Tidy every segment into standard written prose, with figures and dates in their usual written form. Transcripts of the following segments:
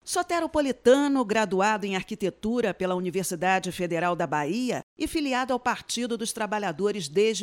Soteropolitano, graduado em arquitetura pela Universidade Federal da Bahia e filiado ao Partido dos Trabalhadores desde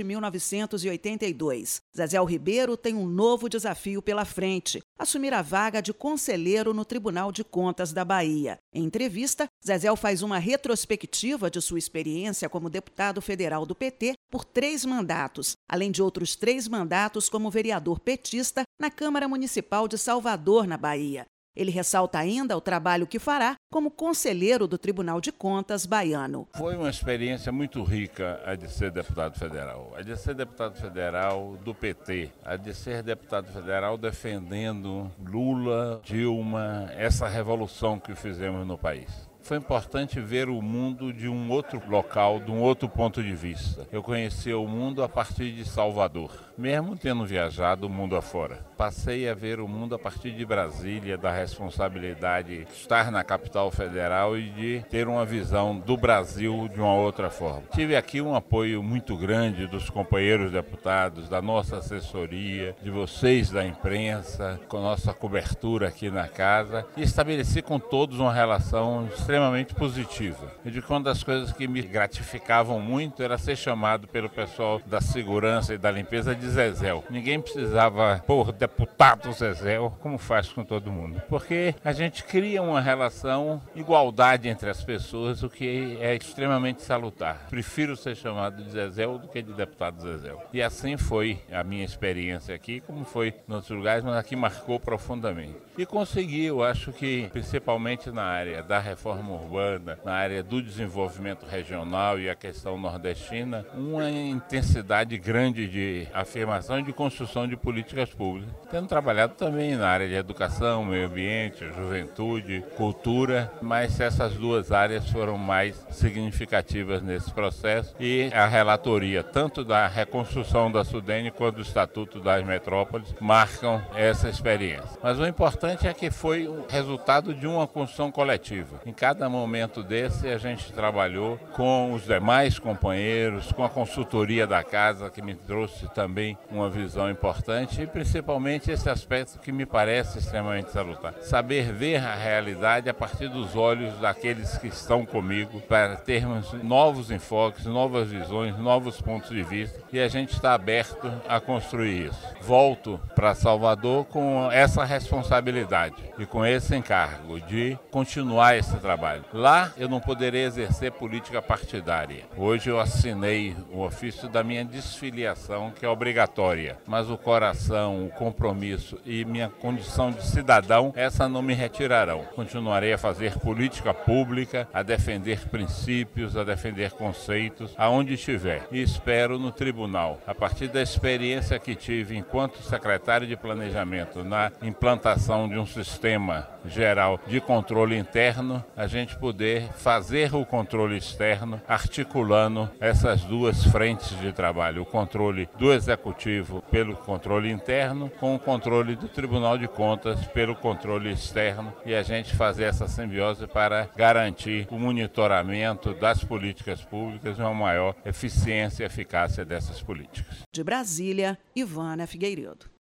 1982. Zéziel Ribeiro tem um novo desafio pela frente: assumir a vaga de conselheiro no Tribunal de Contas da Bahia. Em entrevista, Zéziel faz uma retrospectiva de sua experiência como deputado federal do PT por 3 mandatos, além de outros 3 mandatos como vereador petista na Câmara Municipal de Salvador, na Bahia. Ele ressalta ainda o trabalho que fará como conselheiro do Tribunal de Contas baiano. Foi uma experiência muito rica a de ser deputado federal. A de ser deputado federal do PT, a de ser deputado federal defendendo Lula, Dilma, essa revolução que fizemos no país. Foi importante ver o mundo de um outro local, de um outro ponto de vista. Eu conheci o mundo a partir de Salvador, mesmo tendo viajado o mundo afora. Passei a ver o mundo a partir de Brasília, da responsabilidade de estar na capital federal e de ter uma visão do Brasil de uma outra forma. Tive aqui um apoio muito grande dos companheiros deputados, da nossa assessoria, de vocês da imprensa, com nossa cobertura aqui na casa, e estabeleci com todos uma relação extremamente positiva. E de uma das coisas que me gratificavam muito era ser chamado pelo pessoal da segurança e da limpeza de Zéziel. Ninguém precisava pôr deputado Zéziel, como faz com todo mundo. Porque a gente cria uma relação, igualdade entre as pessoas, o que é extremamente salutar. Prefiro ser chamado de Zéziel do que de deputado Zéziel. E assim foi a minha experiência aqui, como foi em outros lugares, mas aqui marcou profundamente. E consegui, eu acho que, principalmente na área da reforma urbana, na área do desenvolvimento regional e a questão nordestina, uma intensidade grande de afirmação e de construção de políticas públicas. Tendo trabalhado também na área de educação, meio ambiente, juventude, cultura, mas essas 2 áreas foram mais significativas nesse processo, e a relatoria, tanto da reconstrução da Sudene quanto do Estatuto das Metrópoles, marcam essa experiência. Mas o importante é que foi o resultado de uma construção coletiva. Em cada momento desse, a gente trabalhou com os demais companheiros, com a consultoria da casa, que me trouxe também uma visão importante, e principalmente esse aspecto que me parece extremamente salutar. Saber ver a realidade a partir dos olhos daqueles que estão comigo, para termos novos enfoques, novas visões, novos pontos de vista, e a gente está aberto a construir isso. Volto para Salvador com essa responsabilidade e com esse encargo de continuar esse trabalho. Lá eu não poderei exercer política partidária. Hoje eu assinei o ofício da minha desfiliação, que é obrigatória, mas o coração, o compromisso e minha condição de cidadão, essa não me retirarão. Continuarei a fazer política pública, a defender princípios, a defender conceitos, aonde estiver. E espero no tribunal, a partir da experiência que tive enquanto secretário de Planejamento na implantação de um sistema geral de controle interno, a gente poder fazer o controle externo, articulando essas 2 frentes de trabalho: o controle do Executivo pelo controle interno, com o controle do Tribunal de Contas pelo controle externo, e a gente fazer essa simbiose para garantir o monitoramento das políticas públicas e uma maior eficiência e eficácia dessas políticas. De Brasília, Ivana Figueiredo.